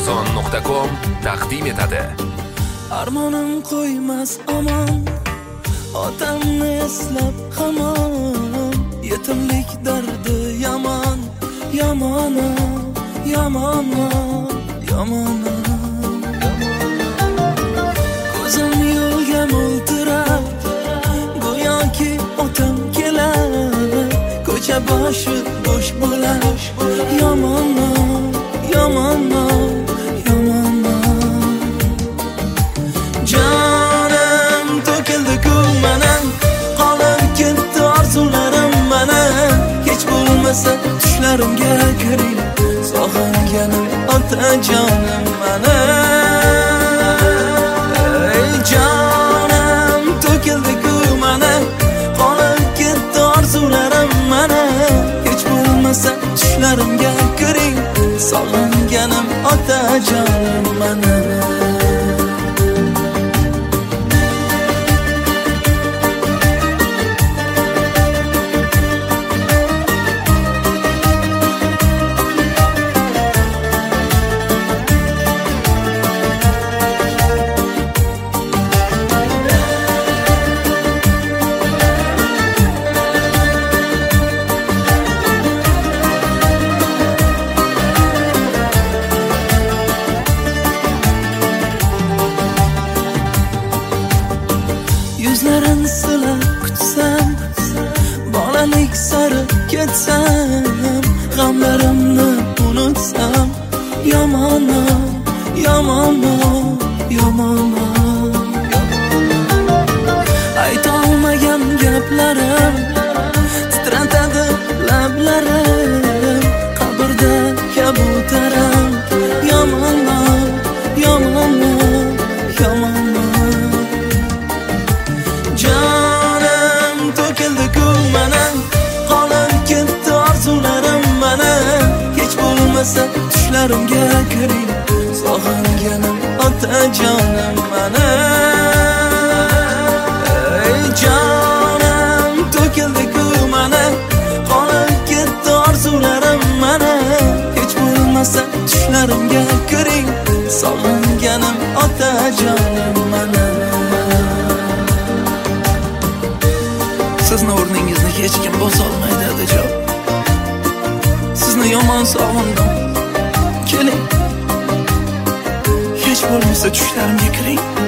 Arzon.com taqdim etadi. Armonim qo'ymas omon, otamni eslab hamon, yetimlik dardi yomon, yomon, yomon, yomon. Ko'zim yo'lga mo'ltirab, go'yoki otam kelar, ko'cha boshi bo'sh bo'lar, yomon, yomon, yomon. Jonim to'kildi-ku mana, qolib ketdi orzularim mana, hech bo'lmasa tushlarimga kiring, sog'inganim otajonim mana. Ey jonim to'kildi-ku mana, qolib ketdi orzularim mana, hech bo'lmasa tushlarimga kiring, sog'inganim otajonim mana. Yuzlarin silab kutsam, bolalik sari ketsam, g'amlarimni unutsam, yomon, yomon, yomon. Aytolmagan gaplarim titratadi lablarim, qabrda kabutarim, yomon, yomon, yomon. Jonim to'kildi-ku mana, qolib ketdi orzularim mana, hech bo'lmasa tushlarimga kiring, sog'inganim otajonim mana. Ey jonim to'kildi-ku mana, qolib ketdi orzularim mana, hech bo'lmasa tushlarimga kiring, sog'inganim otajonim mana. Sizni o'rningizni hech kim bosa olmaydi adajon. Sizni yomon sog'indim. Keling, hech bo'lmasa tushlarimga kiring.